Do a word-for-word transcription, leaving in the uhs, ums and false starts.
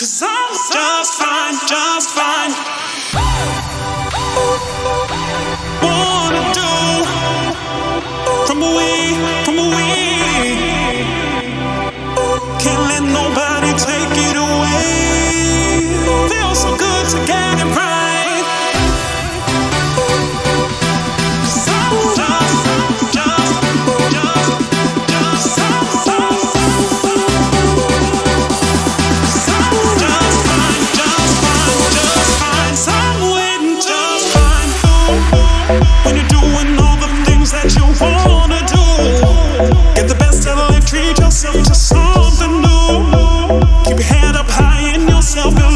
'Cause I'm just fine, just fine. Wanna do from away, from away. Can't let nobody take it away. Feels so good to get it right. 'Cause I'm just, just, just, just, just, just. When you're doing all the things that you wanna do, get the best out of life, treat yourself to something new. Keep your head up high in yourself.